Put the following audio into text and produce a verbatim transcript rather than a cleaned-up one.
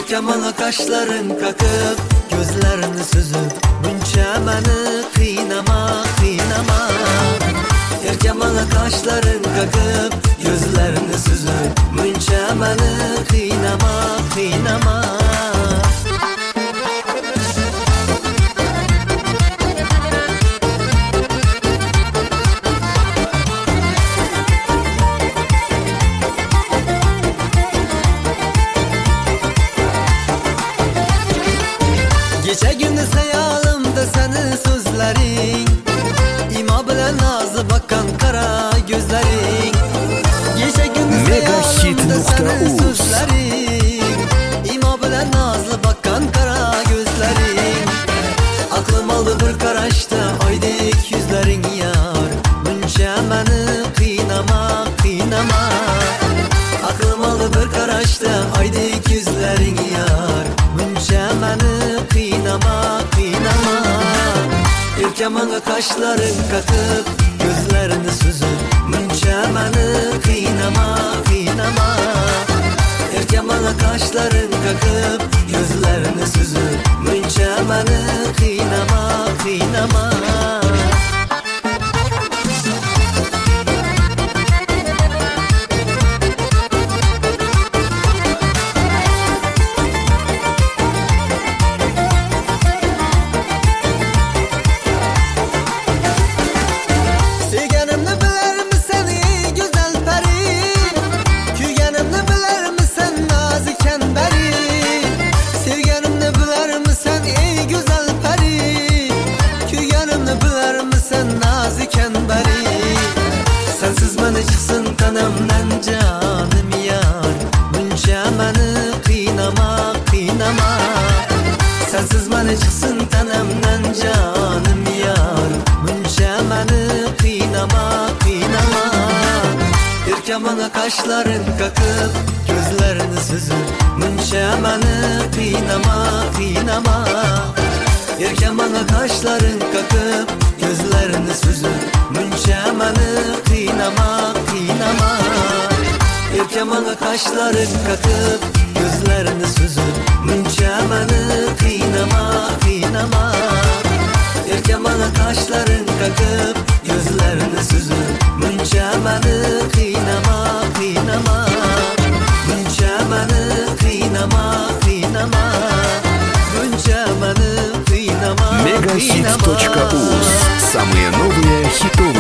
Erkamana kaşların kakıp, gözlerini süzüp, bunca meni kıynama, kıynama. Erkamana kaşların kakıp, gözlerini süzüp, bunca meni kıynama, kıynama. Gece gündüz hayalimde senin sözlerin, İma bilen nazlı bakan kara gözlerin. Gece gündüz hayalimde senin sözlerin, İma bilen nazlı bakan kara gözlerin. Aklım aldı bir karışta aydık yüzlerin yar, bunca beni kıynama, kıynama. Aklım aldı bir karışta aydık yüzlerin yar, bunca beni kıynama, kıynama. Erkamana kaşların kakıp, gözlerini süzüp, bunca beni kıynama, kıynama. Erkamana kaşların kakıp, gözlerini süzüp, bunca beni kıynama, kıynama. Sensiz beni çıksın tanımdan canım yar, bunca beni kıynama, kıynama. Sensiz beni çıksın tanımdan canım yar, bunca beni kıynama, kıynama. Erkamana kaşların kakıp, gözlerini süzüp, bunca beni kıynama, kıynama. Erkamana kaşların kakıp, gözlerini süzüp, bunca beni kıynama, kıynama. Erkamana kaşların kakıp, gözlerini süzüp, bunca beni kıynama, kıynama. Erkamana kaşların kakıp, gözlerini süzüp, bunca beni kıynama, kıynama. Bunca beni kıynama, kıynama. Bunca beni kıynama, Мегахит точка уз. Самые новые хиты.